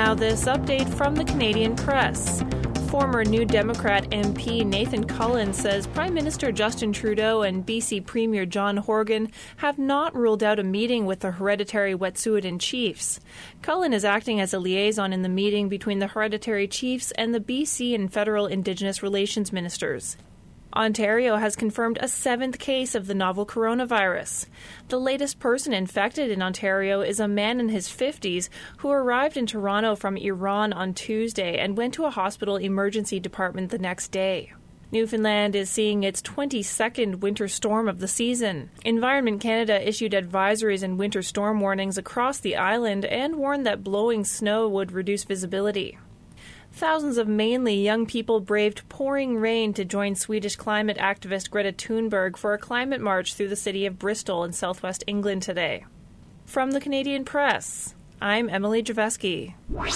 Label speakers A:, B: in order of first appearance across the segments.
A: now this update from the Canadian Press. Former New Democrat MP Nathan Cullen says Prime Minister Justin Trudeau and BC Premier John Horgan have not ruled out a meeting with the hereditary Wet'suwet'en chiefs. Cullen is acting as a liaison in the meeting between the hereditary chiefs and the BC and federal Indigenous Relations ministers. Ontario has confirmed a 7th case of the novel coronavirus. The latest person infected in Ontario is a man in his 50s who arrived in Toronto from Iran on Tuesday and went to a hospital emergency department the next day. Newfoundland is seeing its 22nd winter storm of the season. Environment Canada issued advisories and winter storm warnings across the island and warned that blowing snow would reduce visibility. Thousands of mainly young people braved pouring rain to join Swedish climate activist Greta Thunberg for a climate march through the city of Bristol in southwest England today. From the Canadian Press, I'm Emily Javeski.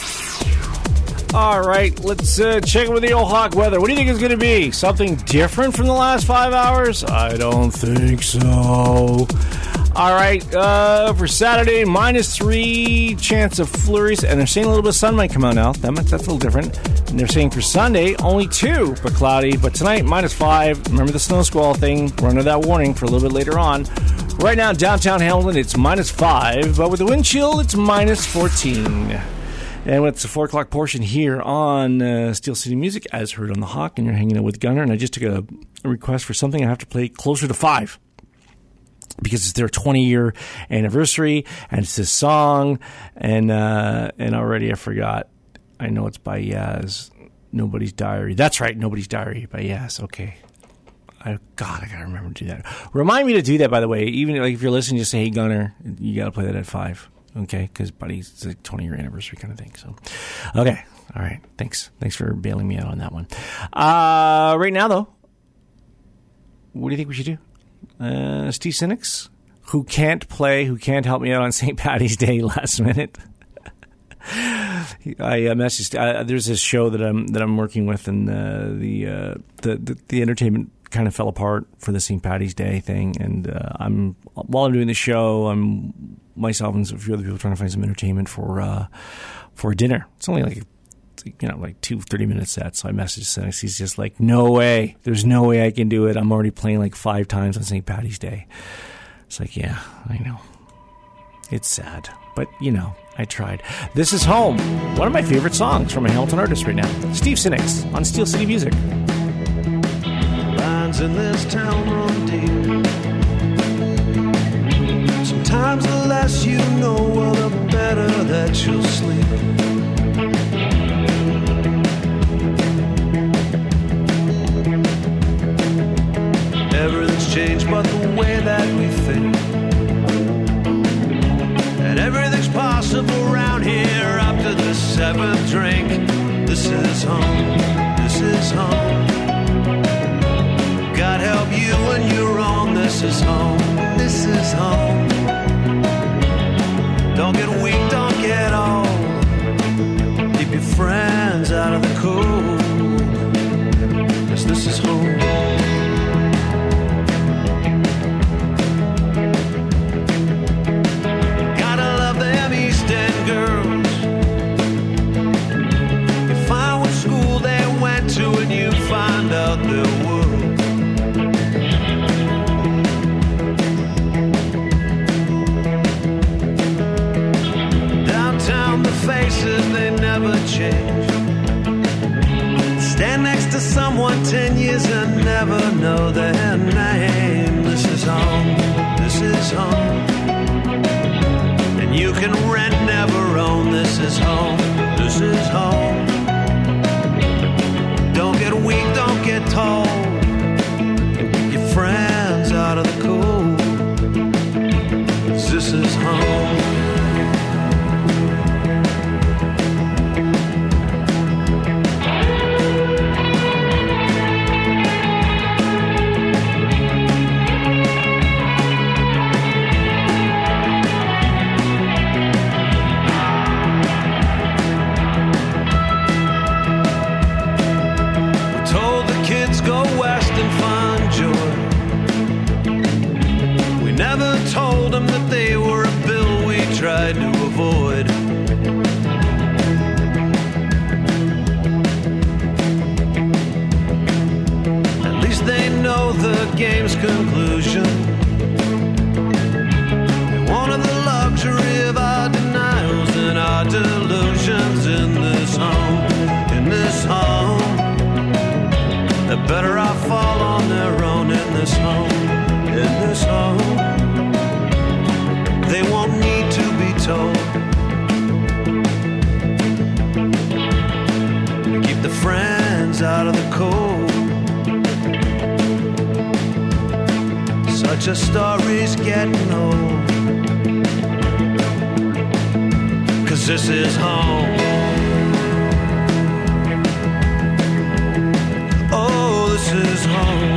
B: All right, let's check in with the old hawk weather. What do you think it's going to be? Something different from the last 5 hours? I don't think so. All right, for Saturday, -3 chance of flurries, and they're saying a little bit of sun might come out now. That's a little different. And they're saying for Sunday, only 2, but cloudy. But tonight, -5. Remember the snow squall thing? We're under that warning for a little bit later on. Right now, downtown Hamilton, it's -5, but with the wind chill, it's -14. And it's the 4 o'clock portion here on Steel City Music, as heard on the Hawk, and you're hanging out with Gunner. And I just took a request for something I have to play closer to 5. Because it's their 20-year anniversary, and it's this song, and already I forgot. I know it's by Yaz, Nobody's Diary. That's right, Nobody's Diary by Yaz. Okay. I gotta remember to do that. Remind me to do that, by the way. Even like if you're listening, just say, hey, Gunner, you gotta play that at 5. Okay? Because, buddy, it's a 20-year anniversary kind of thing. So, okay. All right. Thanks for bailing me out on that one. Right now, though, what do you think we should do? Steve Sinnix, who can't help me out on St. Paddy's Day last minute. I messaged. There's this show that I'm working with, and the entertainment kind of fell apart for the St. Paddy's Day thing. And while I'm doing the show, myself and a few other people trying to find some entertainment for dinner. It's only like 2 30-minute sets. So I messaged Sinnix. He's just like, no way. There's no way I can do it. I'm already playing like 5 times on St. Paddy's Day. It's like, yeah, I know. It's sad. But, I tried. This is Home. One of my favorite songs from a Hamilton artist right now. Steve Sinnix on Steel City Music.
C: Lines in this town run deep. Sometimes the less you know, well, the better that you'll sleep. Everything's changed but the way that we think. And everything's possible around here up to the 7th drink. This is home, this is home. God help you when you're wrong. This is home, this is home. Don't get weak, don't get old. Keep your friends out of the cold. 'Cause this is home. When you find out their world, downtown the faces, they never change. Stand next to someone 10 years and never know their name. This is home, this is home. And you can rent, never own. This is home, this is home. Don't get weak, don't get tall. And keep your friends out of the cold. 'Cause this is home. Told them that they were a bill we tried to avoid. know the game's conclusion. And one of the luxury of our denials and our delusions in this home, in this home. The better I fall on their own in this home, in this home. They won't need to be told. Keep the friends out of the cold. Such a story's getting old. 'Cause this is home. Oh, this is home.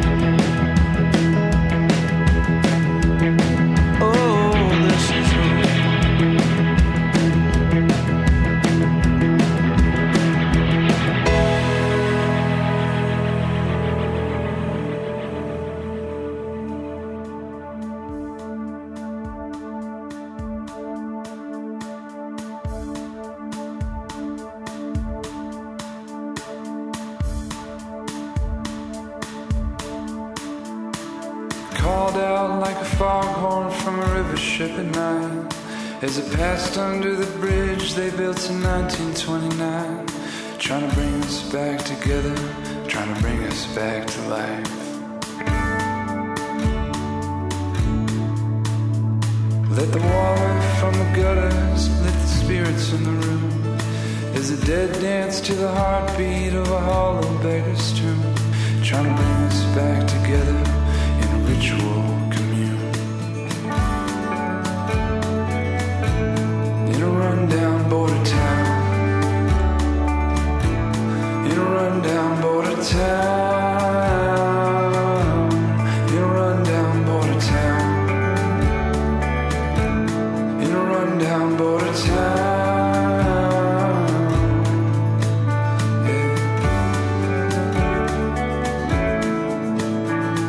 D: Called out like a foghorn from a river ship at night as it passed under the bridge they built in 1929, trying to bring us back together, trying to bring us back to life. Let the water from the gutters lift the spirits in the room as the dead dance to the heartbeat of a hollow beggar's tomb, trying to bring us back together in a ritual commune. In a rundown border town, in a rundown border town, in a rundown border town, in a rundown border town. Yeah.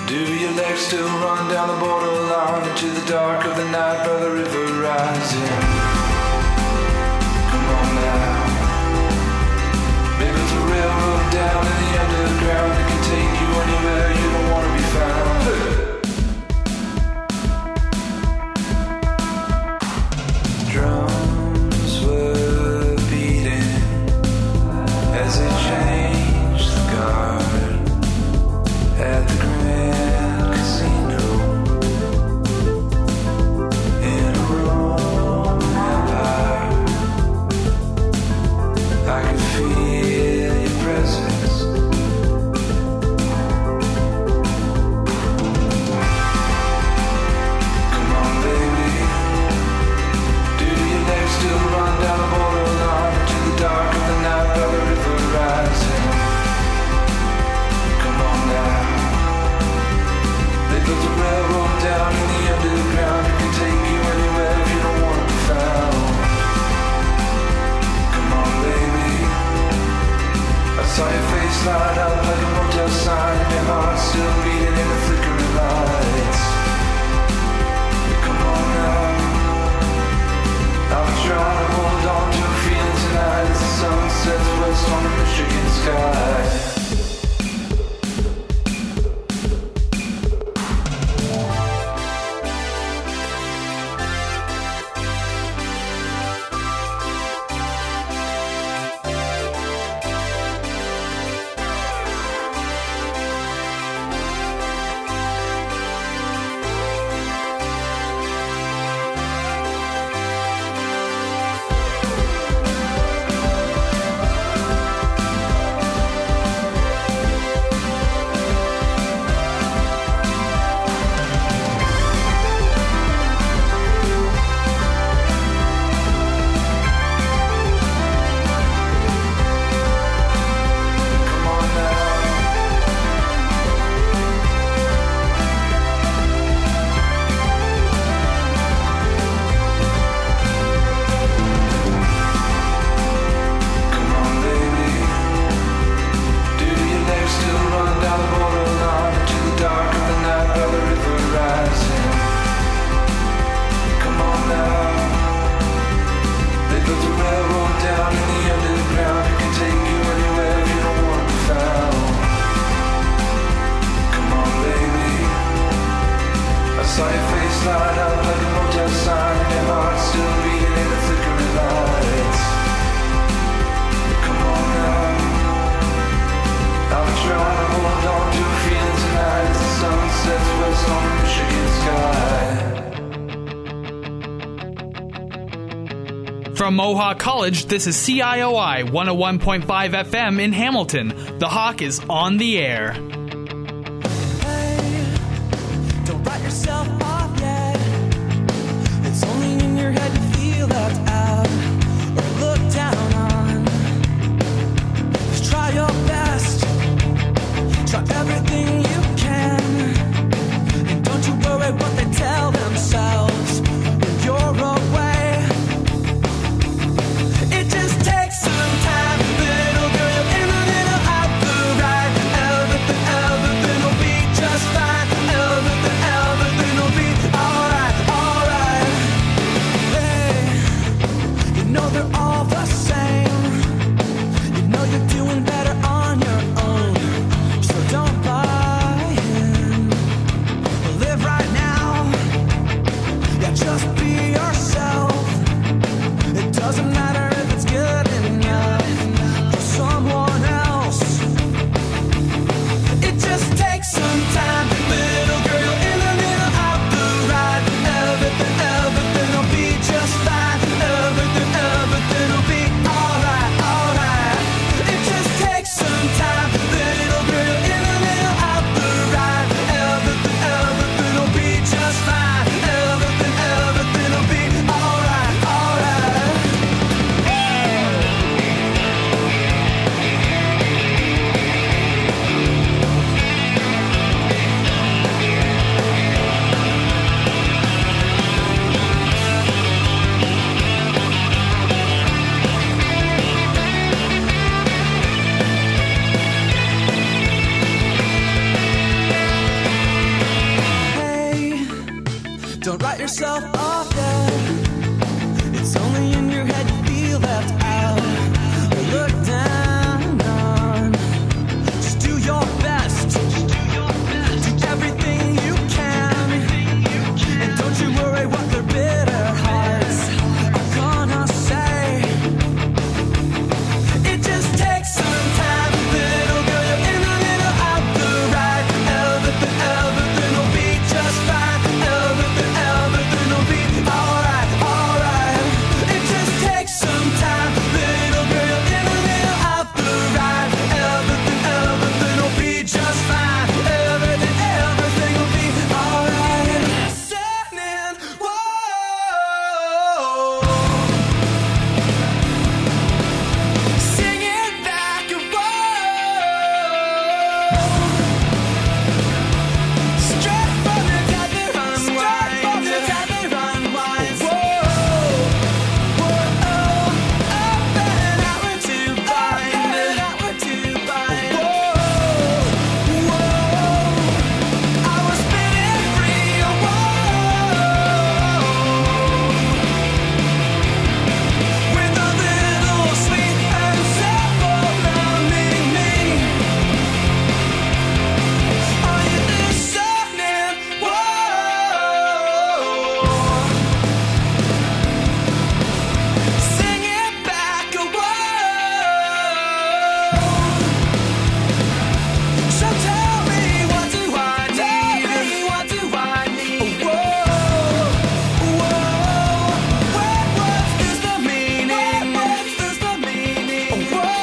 D: Do your legs still run down the borderline into the dark of the night by the river rising? Come on now. Maybe it's a railroad down in the underground that can take you anywhere you don't want to be found. Drums were beating as they changed the guard at the Grand Casino in a Roman Empire. I could feel your presence. Come on, baby. Do your legs still run down the borderline into the dark of the night by the river rising? Come on now. They built a railroad down in the underground. It can take you anywhere if you don't want to be found. Come on, baby. I saw your face light up like a motel sign, and your heart still beating in the flickering lights. Come on now. I'm trying to hold on to a feeling tonight as the sun sets west on the Michigan sky.
E: From Mohawk College, this is CIOI 101.5 FM in Hamilton. The Hawk is on the air.
F: Hey, don't write yourself off yet. It's only in your head you feel left out or looked down on. Just try your best. Try everything you can. And don't you worry what they tell themselves when you're away. It just takes some time, little girl, you're in a little out the right. Everything else yourself off yet. It's only in your head you feel left out or looked down on. Just do your best. Do everything you can. And don't you worry what their bitter hearts are gonna say. It just takes some time, little girl. You're in the middle of the ride. Everything will be just fine. Everything will be alright, alright. It just takes some time, little girl. You're in the middle of the ride. Everything will be just fine. Everything will be alright. Listening, whoa. Sing it back, whoa. Straight from the top, they unwind. Whoa, whoa, up and outward to bind. Whoa, whoa, I was spinning free. Whoa, with a little sweet and simple numbing me. Are you listening? Whoa, sing it back. Whoa, so tell me what do I need? Whoa, what is the meaning? Whoa,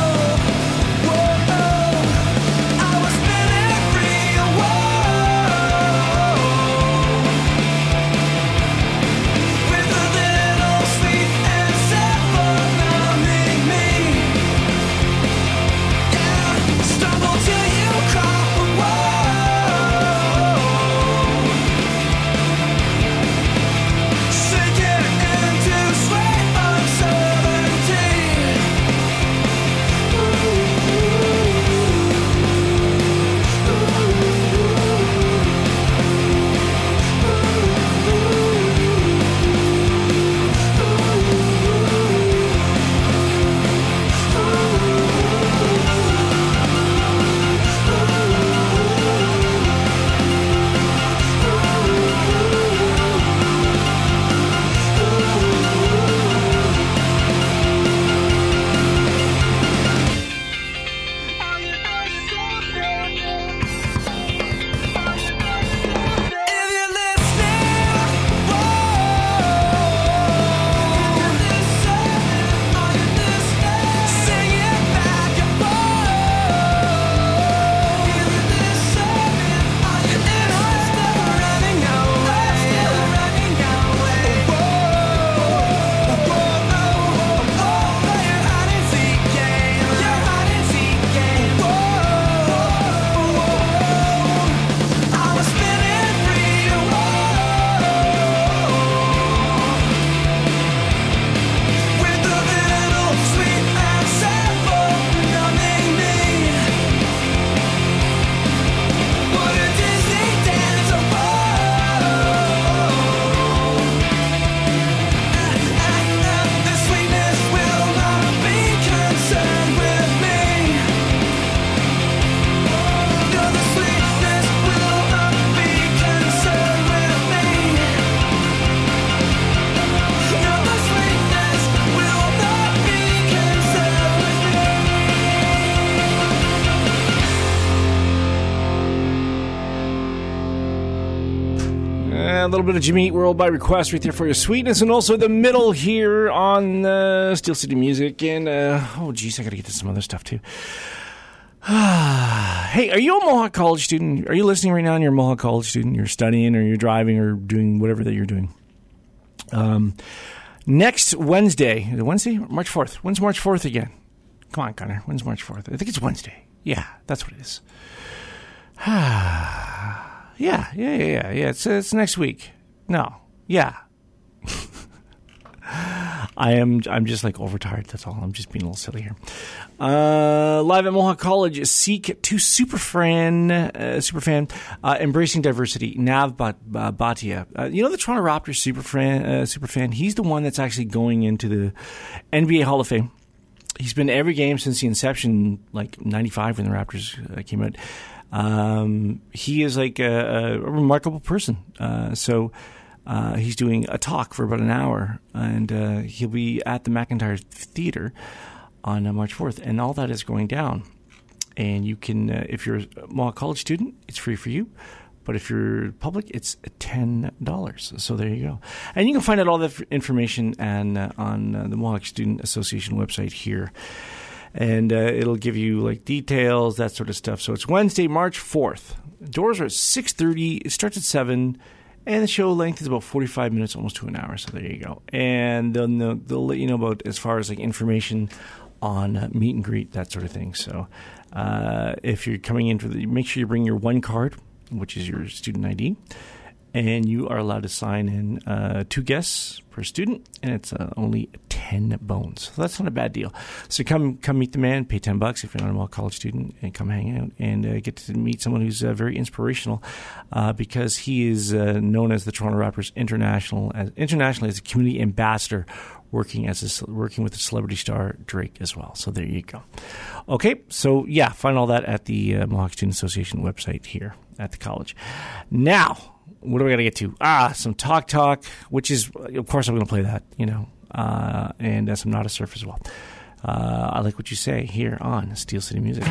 F: I was spinning free. Whoa, with a little sweet and simple numbing me. Yeah, stumble till you crawl. Whoa, sink it into sweet uncertainty. If you're listening, sing it back. Running I was spinning free. With a little sweet and simple numbing me. What a Disney dance. The sweetness will not be concerned with me. No, the sweetness will not be concerned with me. No, the sweetness will not be concerned with
B: A little bit of Jimmy Eat World by request right there for your sweetness, and also the middle here on Steel City Music. And oh, geez, I got to get to some other stuff too. Hey, are you a Mohawk College student? Are you listening right now? And you're a Mohawk College student. You're studying, or you're driving, or doing whatever that you're doing. Next Wednesday, is it Wednesday? March 4th. When's March 4th again? Come on, Connor. When's March 4th? I think it's Wednesday. Yeah, that's what it is. Yeah. It's next week. No. Yeah. I'm just like overtired. That's all. I'm just being a little silly here. Live at Mohawk College, seek to superfan, embracing diversity. Nav Bhatia, you know the Toronto Raptors superfan. He's the one that's actually going into the NBA Hall of Fame. He's been to every game since the inception, like 95 when the Raptors came out. He is like a remarkable person. So he's doing a talk for about an hour, and he'll be at the McIntyre Theatre on March 4th, and all that is going down. And you can, if you're a Mohawk College student, it's free for you. But if you're public, it's $10. So there you go. And you can find out all that information on the Mohawk Student Association website here. And it'll give you like details, that sort of stuff. So it's Wednesday, March 4th. Doors are at 6:30. It starts at 7. And the show length is about 45 minutes, almost to an hour. So there you go. And they'll let you know about as far as like information on meet and greet, that sort of thing. So if you're coming in make sure you bring your one card, which is your student ID, and you are allowed to sign in 2 guests per student, and it's only 10 bones. So that's not a bad deal. So come meet the man, pay $10 if you're not a Mohawk College student, and come hang out and get to meet someone who's very inspirational because he is known as the Toronto Raptors internationally as a community ambassador, working with the celebrity star Drake as well. So there you go. Okay, so yeah, find all that at the Mohawk Student Association website here at the college. Now, what do we got to get to? Some talk, which is, of course, I'm going to play that, and some Not a Surf as well. I Like What You Say here on Steel City Music.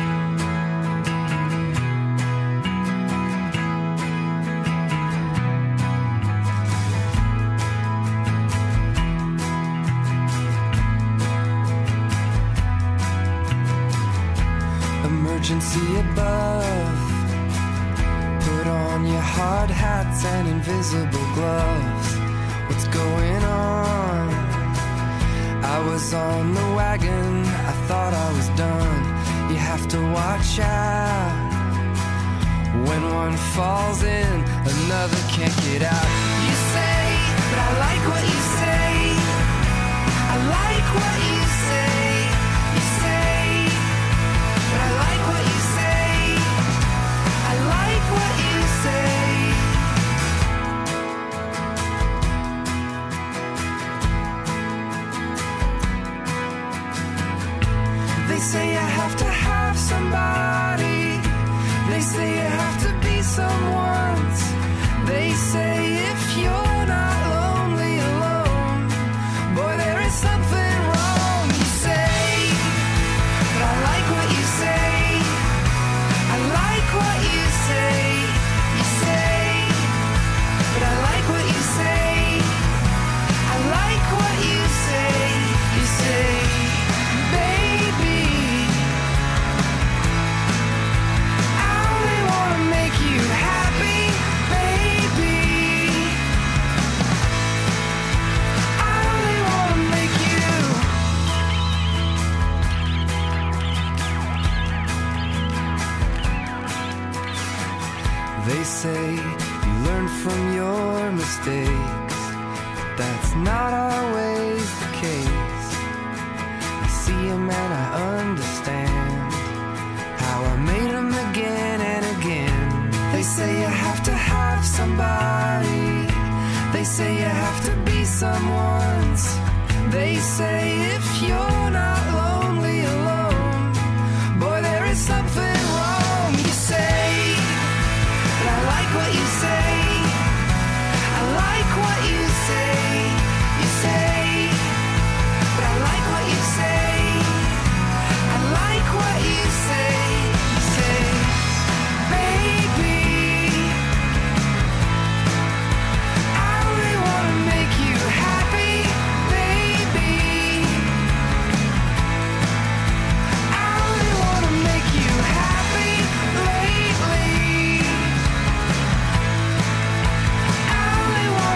D: Emergency above. Put on your hard hats and invisible gloves. What's going on? I was on the wagon, I thought I was done. You have to watch out. When one falls in, another can't get out. You say, but I like what you say. I like what you say. You say, but I like what you say. I like what you say. They say you have to have somebody. They say you have to be someone's. They say if you're not lonely alone, boy, there is something wrong. You say, but I like what you say. I like what you say. You say, but I like what you say. I like what you say. You say, baby, I only wanna make you happy, baby. I only wanna make you. They say you learn from your mistakes, but that's not always the case. I see them and I understand how I made them again and again. They say you have to have somebody. They say you have to be someone's. They say if you're not lonely alone, boy, there is something wrong. You say, but I like what you say. I like what you say. You say, but I like what you say. I like what you say. You say, baby, I only wanna make you happy, baby. I only wanna make you happy lately. I only wanna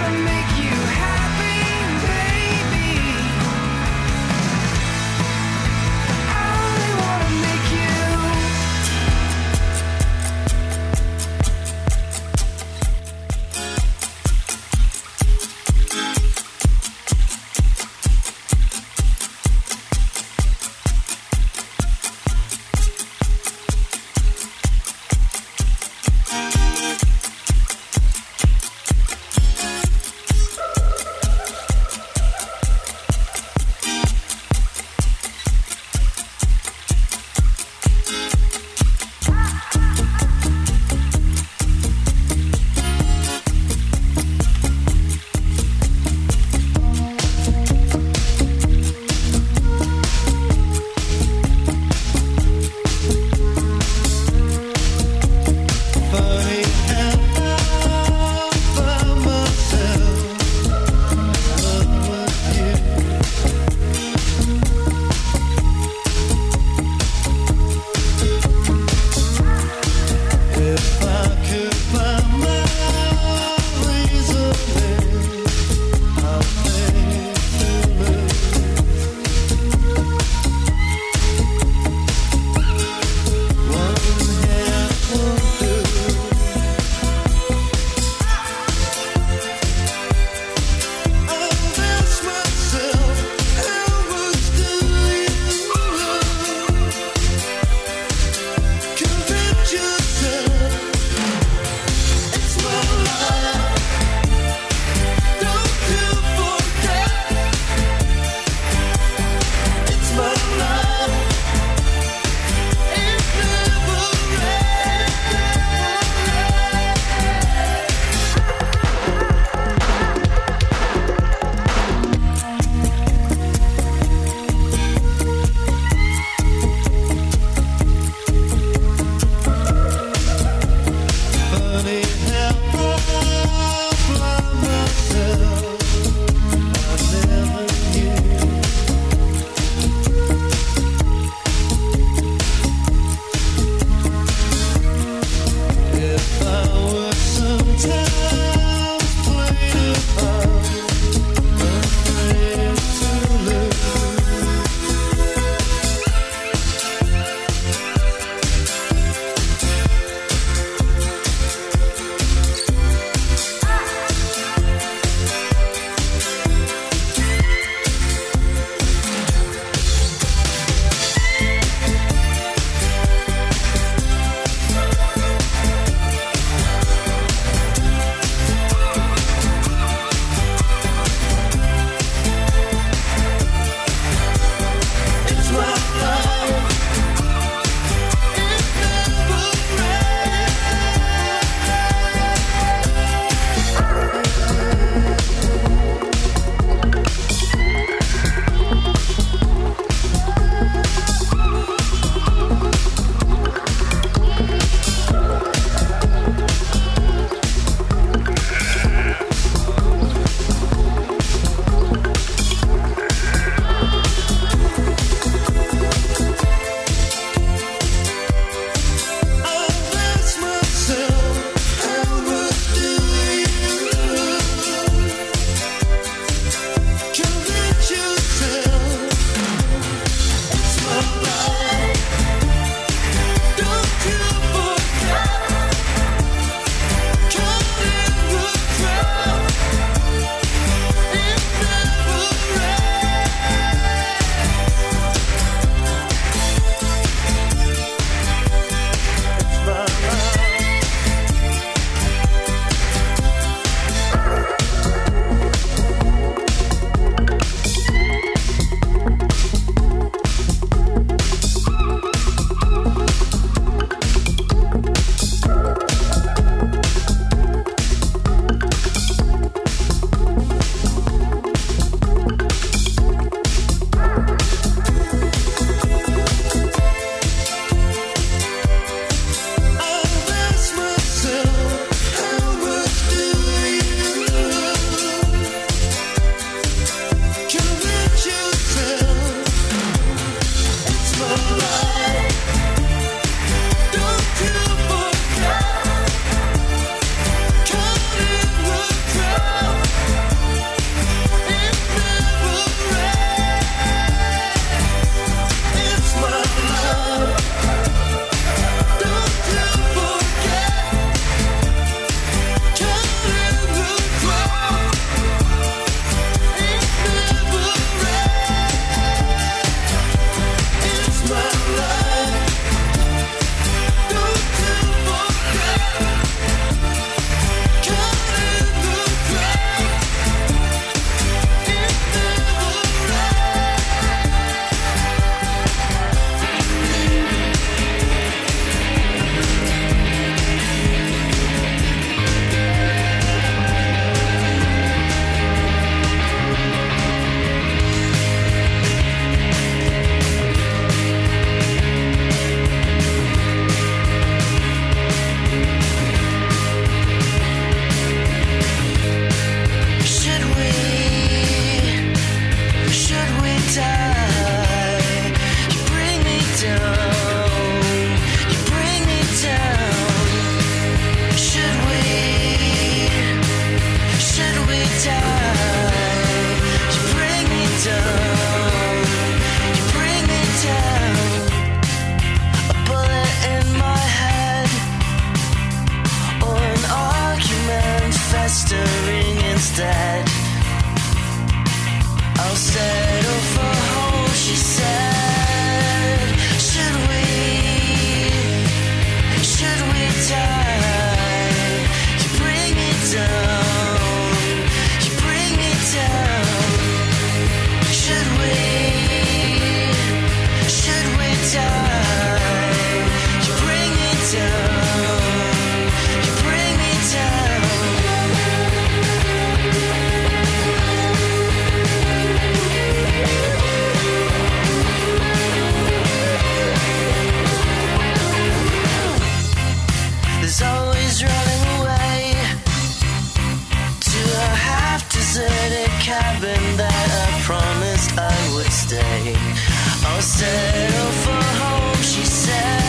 G: instead. I'll settle for home, she said. Should we die? You bring me down, you bring me down. Should we die? You bring me down, you bring me down. There's always running away to a half-deserted cabin that I promised I would stay. I'll settle for home, she said.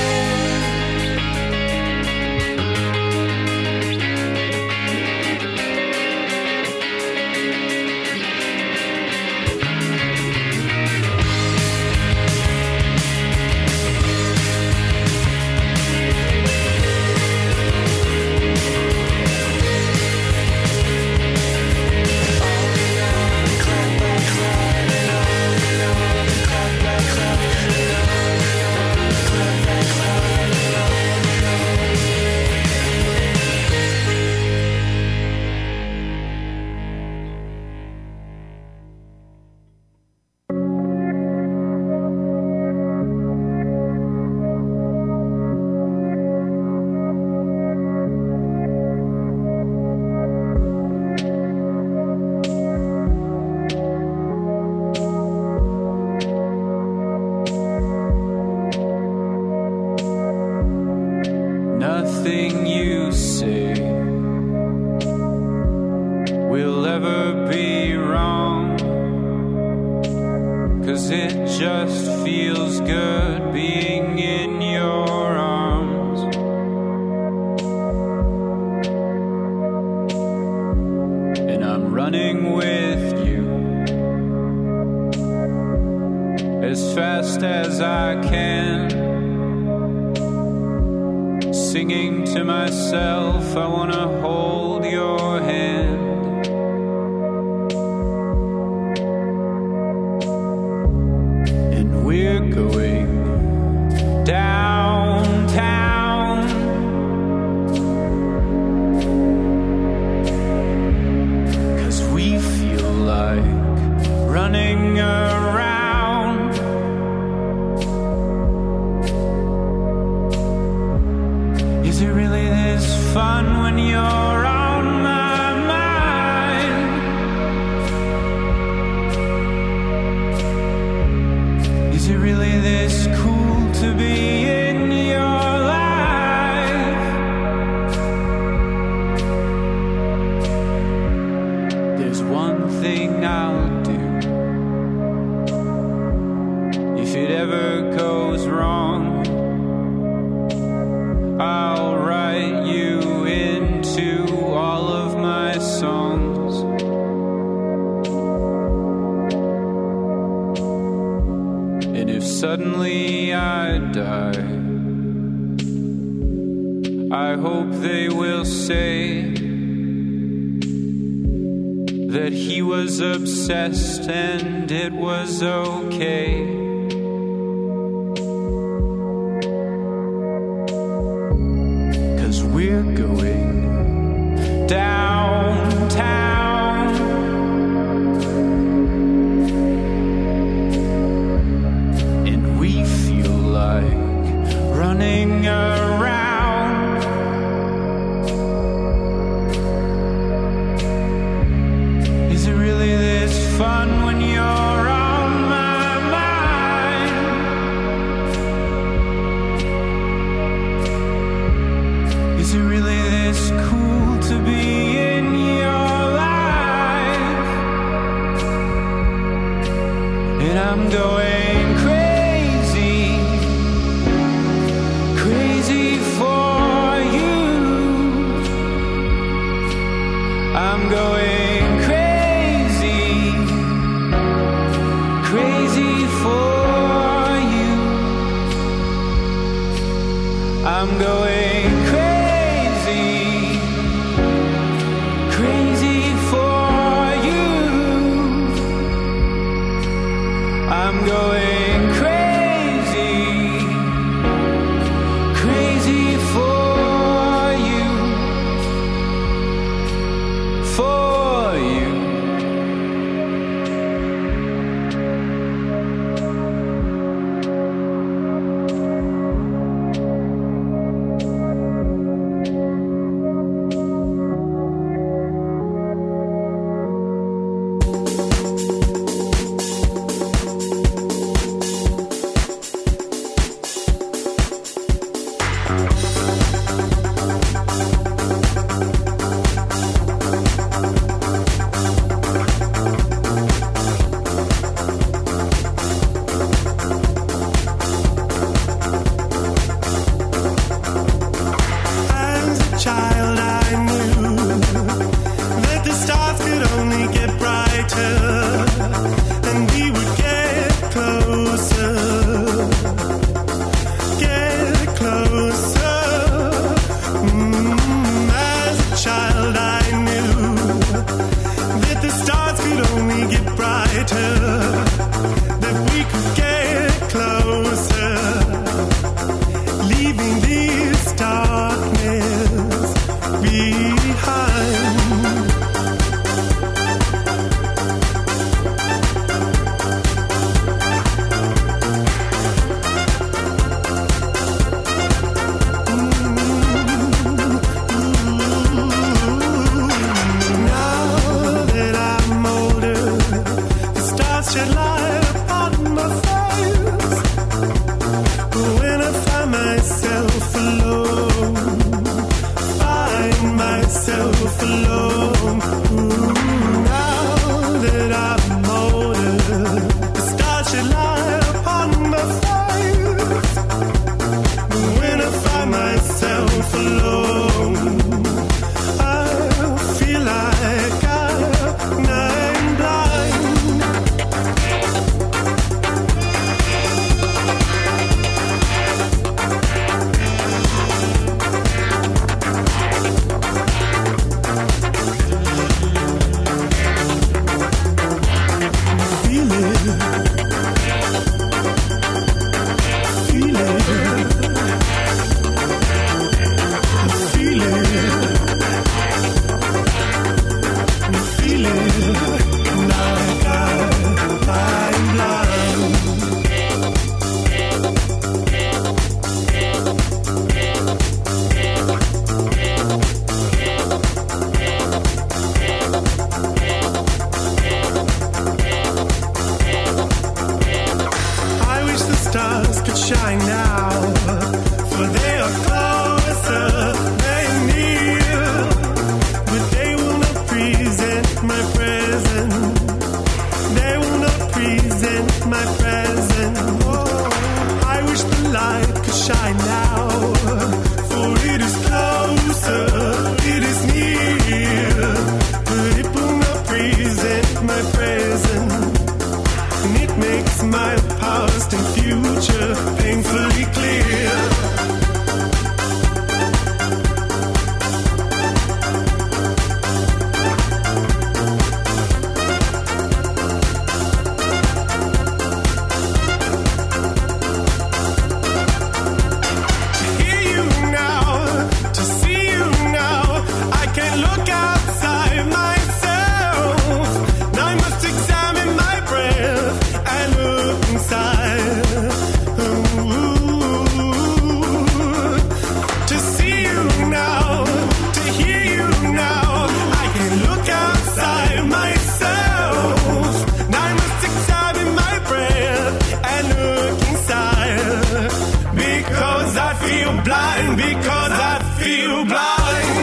D: Nothing you say will ever be wrong, 'cause it just feels good being in your arms. And I'm running with you as fast as I can, singing to myself, I wanna hold your hand. And we're going downtown, 'cause we feel like running around. Is it really this fun when you're on my mind? Is it really this cool to be in your life? There's one thing I'll do if it ever goes wrong. I'll write you into all of my songs. And if suddenly I die, I hope they will say that he was obsessed and it was okay. We're going downtown, and we feel like running around. Is it really this fun when you're on my mind? Is it really this cool to be in your life? And I'm going crazy, crazy for you. I'm going crazy, crazy for you. I'm going crazy, crazy for
H: child, I knew that the stars could only get brighter, that we could get closer, leaving this darkness behind. Shed light upon my face. When I find myself alone, find myself alone. Now that I'm older, the stars shed light upon my face. When I find myself alone, I feel like I'm blind. Stars could shine now, for they are closer, they are near, but they will not present my present. They will not present my present. Oh, I wish the light could shine now, for it is closer, it is near, but it will not present my present. And it makes my past and future painfully clear. To hear you now, to see you now, I can't look outside myself. Now I must examine my breath and look inside. To see you now, to hear you now, I can look outside myself. Now I must examine my breath and look inside. Because I feel blind, because I feel blind.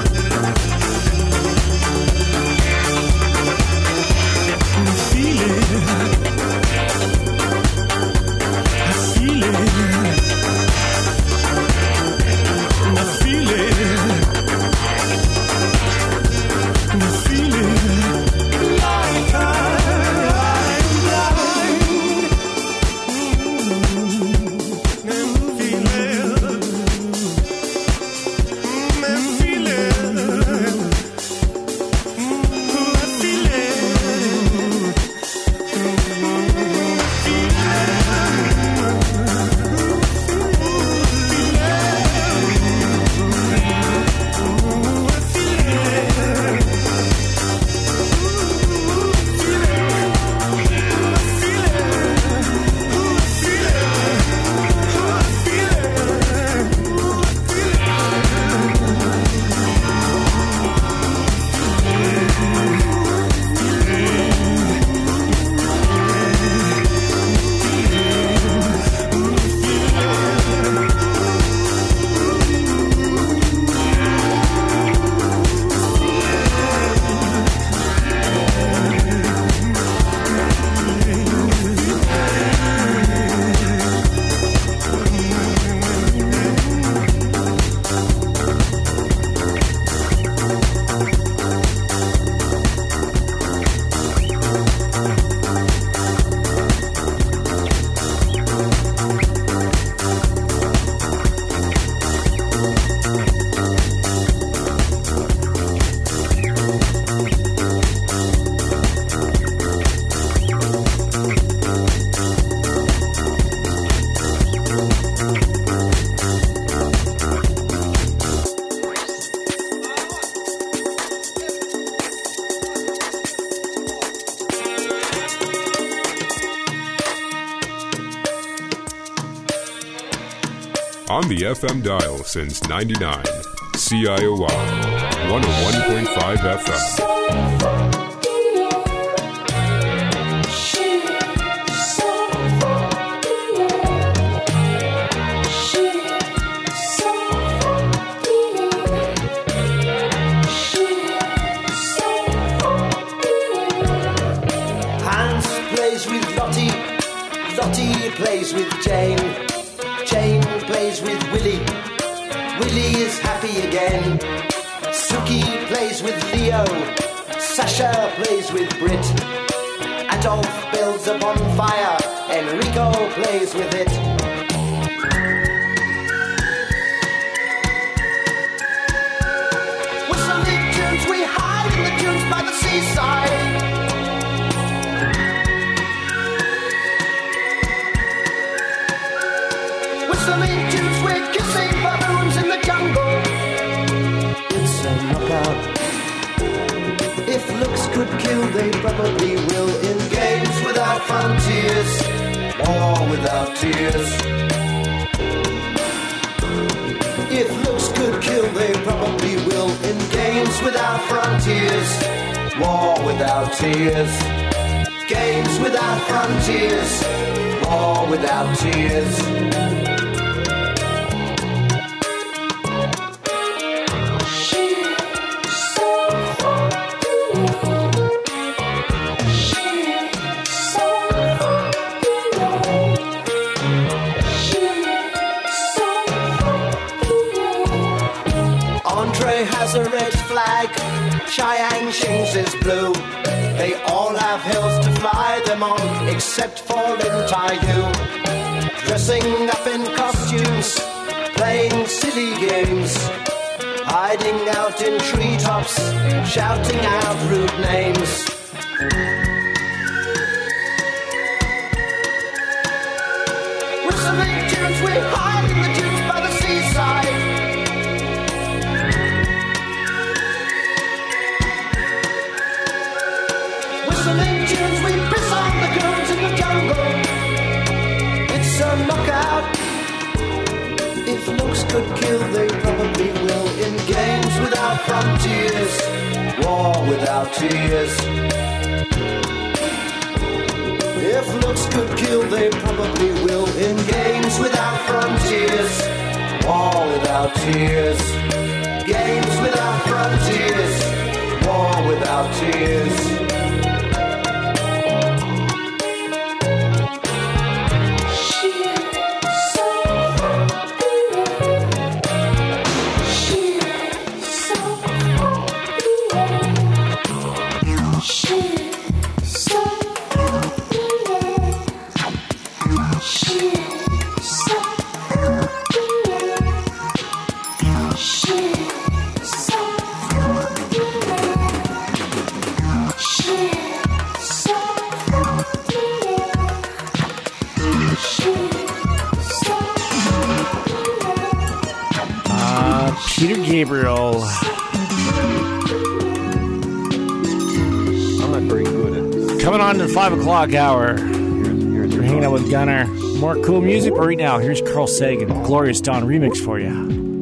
H: Feel it.
I: On the FM dial since 99. CIOI 101.5 FM.
J: Lottie plays with Jane. Jane plays with Willie. Willie is happy again. Suki plays with Leo. Sasha plays with Brit. Adolf builds a bonfire. Enrico plays with it. Whistling tunes, we hide in the dunes by the seaside. Whistling tunes, we're kissing baboons in the jungle. It's a knockout. If looks could kill, they probably will. In games without frontiers, war without tears. If looks could kill, they probably will. In games without frontiers, war without tears. Games without frontiers, war without tears. Has a red flag, Chiang Shing's is blue. They all have hills to fly them on, except for Lin Tai Yu. Dressing up in costumes, playing silly games, hiding out in treetops, shouting out rude names. Whistling tunes, we hide in the dunes by the seaside. Whistling tunes, we piss on the goons in the jungle. It's a knockout. If looks could kill, they probably will. In games without frontiers, war without tears. If looks could kill, they probably will. In games without frontiers, war without tears. Games without frontiers, war without tears.
B: Peter Gabriel.
K: I'm not very good at this.
B: Coming on to the 5 o'clock hour. You're hanging out with Gunner. More cool music, but right now, here's Carl Sagan. Glorious Dawn remix for you.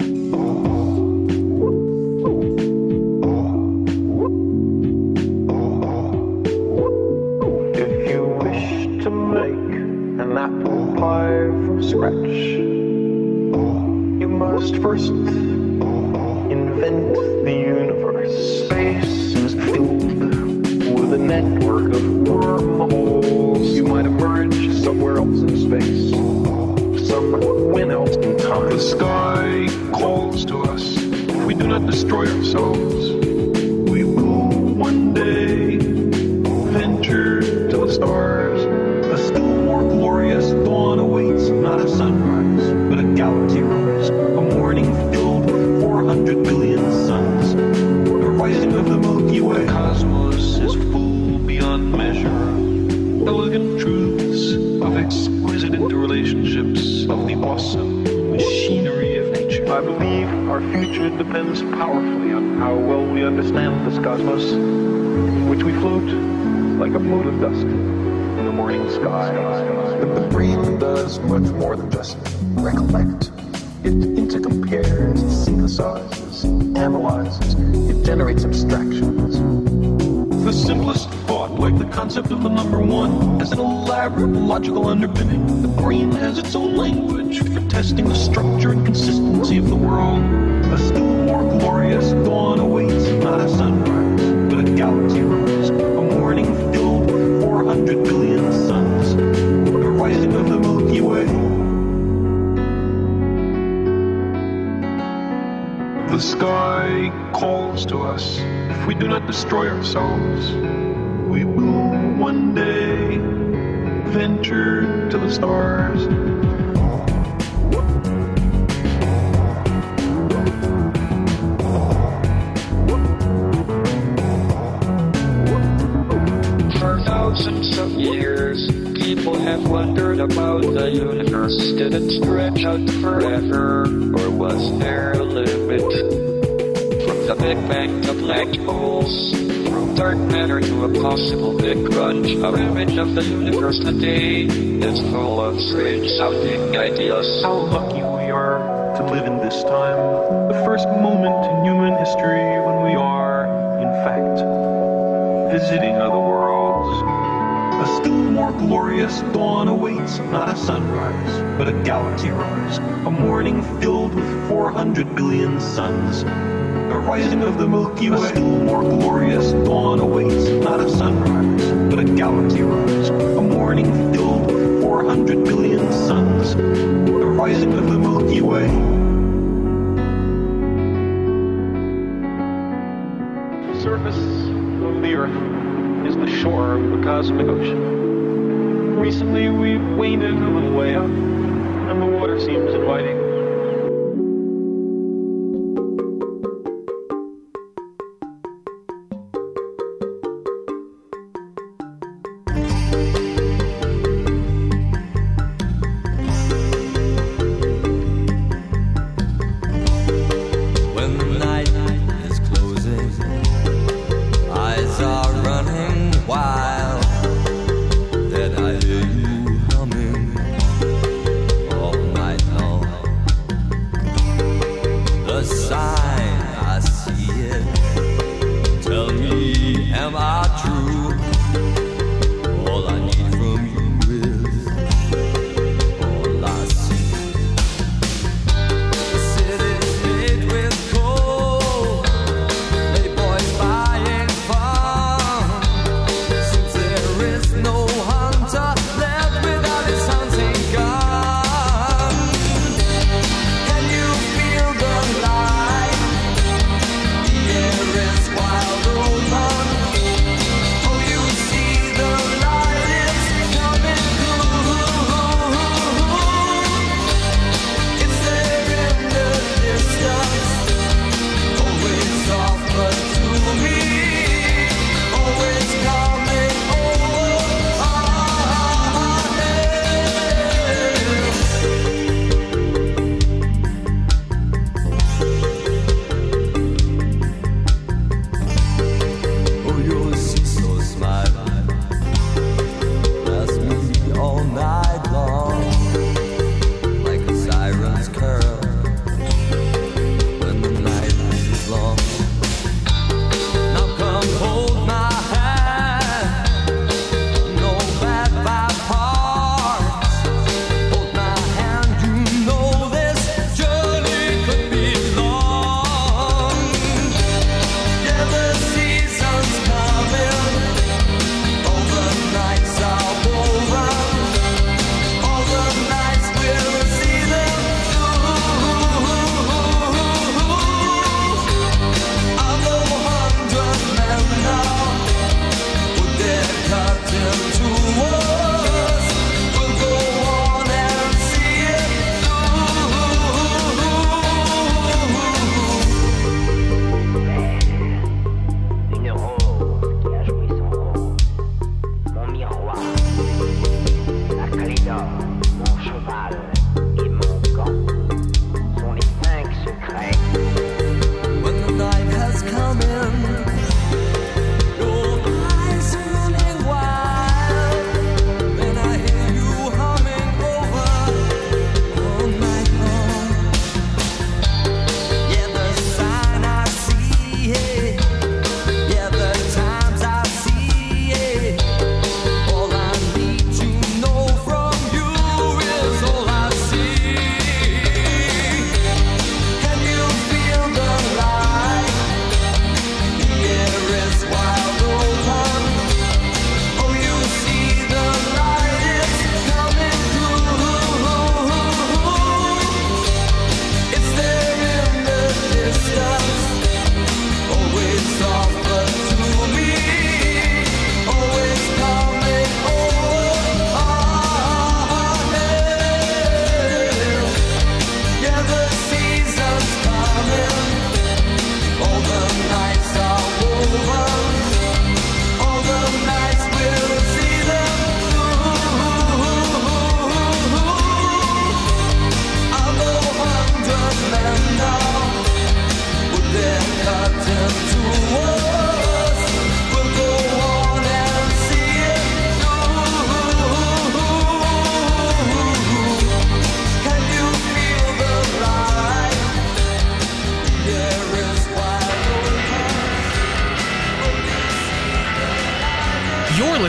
K: If you wish to make an apple pie from scratch, you must first invent the universe. Space is filled with a network of wormholes. You might emerge somewhere else in space, somewhere else in time. The sky calls to us. We do not destroy ourselves. We will one day venture to the stars. A still more glorious dawn awaits, not a sunrise, but a galaxy rise. A morning filled with 400 billion suns. The rising of the Milky Way. The cosmos is full beyond measure. Elegant truths of exquisite interrelationships of the awesome machinery of nature. I believe our future depends powerfully on how well we understand this cosmos, in which we float like a mote of dust in the morning sky. But the brain does much more than just recollect. It compares, it synthesizes, analyzes, it generates abstractions. The simplest thought, like the concept of the number one, has an elaborate logical underpinning. The brain has its own language for testing the structure and consistency of the world. A still more glorious dawn awaits, not a sunrise, but a galaxy rise. A morning filled with 400 billion suns. The rising of the Milky Way. The sky calls to us. If we do not destroy ourselves, we will one day venture to the stars.
L: For thousands of years, people have wondered about the universe. Did it stretch out forever, or was there a limit? From the Big Bang to black holes, from dark matter to a possible big crunch, our image of the universe today is full of strange sounding ideas.
K: How lucky we are to live in this time, the first moment in human history when we are, in fact, visiting other worlds. A still more glorious dawn awaits, not a sunrise, but a galaxy rise. A morning filled with 400 billion suns. The rising of the Milky Way. A still more glorious dawn awaits, not a sunrise, but a galaxy rise. A morning filled with 400 billion suns. The rising of the Milky Way. The surface of the Earth is the shore of the cosmic ocean. Recently, we've waded a little way up, and the water seems inviting.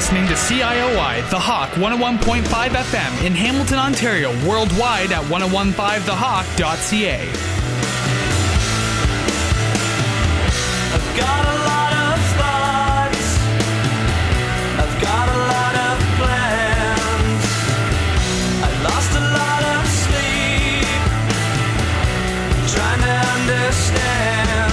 E: listening to CIOI, The Hawk 101.5 FM in Hamilton, Ontario, worldwide at 1015thehawk.ca.
F: I've got a lot of thoughts. I've got a lot of plans. I lost a lot of sleep trying to understand.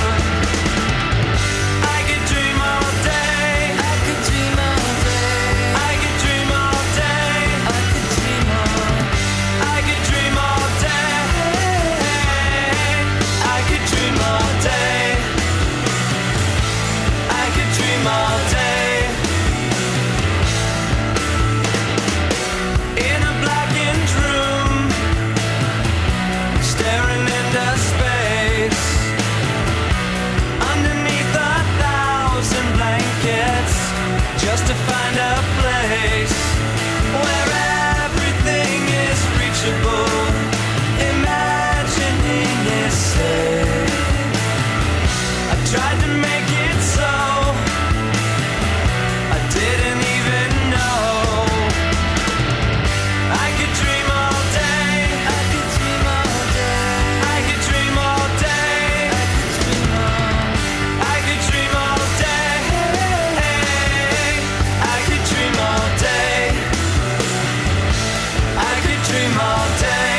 F: I could dream all day. I could dream all day. I could dream all day. I could dream all. I could dream all day. I could dream all day. I could dream all day. In a blackened room, staring into space, underneath 1,000 blankets, just to find a place where everything is reachable, imagining is safe. I tried to make it so I didn't even know. I could dream all day. I could dream all day. I could dream all day. I could dream all day. I could dream all day. I could dream all day.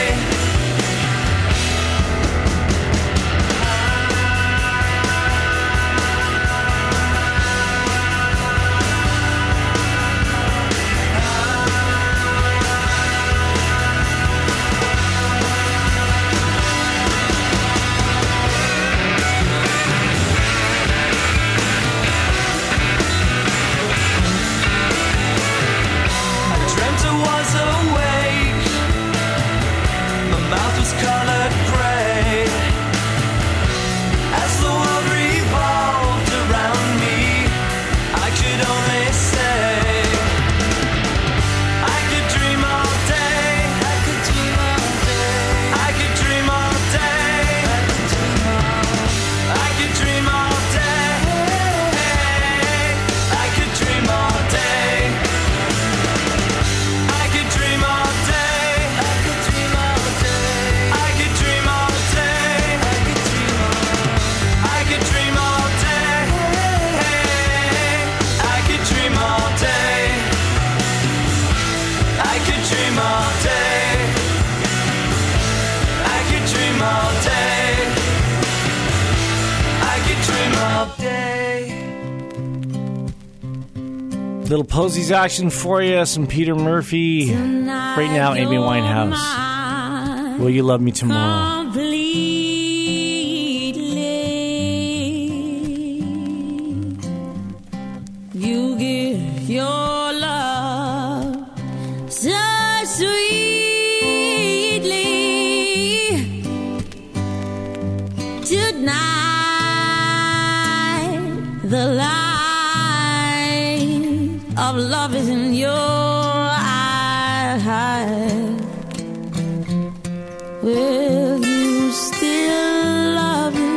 F: I dreamt I was awake. My mouth was colored gray. As the world revolved around me, I could only say, I could dream all day. I could dream all day. I could dream all day. I could dream all day. I could dream all day. I could dream all day. I could dream all day. I could dream all day. I could dream all day. I could dream all day. I could dream all day. I could dream all day. I could dream all day.
B: Little Posies action for you. Some Peter Murphy. Right now, Amy Winehouse. Will You Love Me Tomorrow?
M: You give your love so sweetly tonight. The light of love is in your eyes. Will you still love me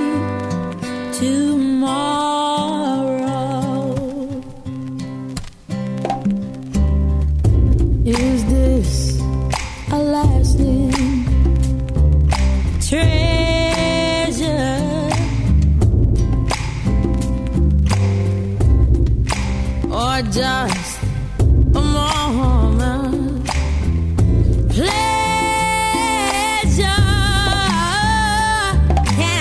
M: tomorrow? Is this a lasting treasure? Or just a moment pleasure? Can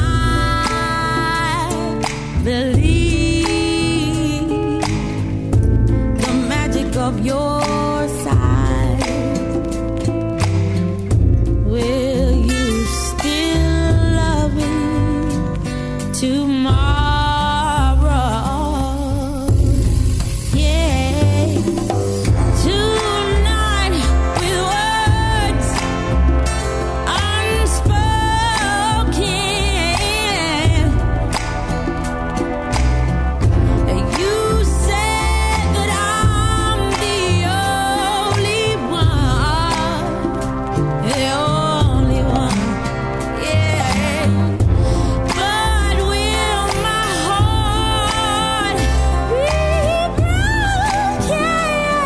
M: I believe the magic of your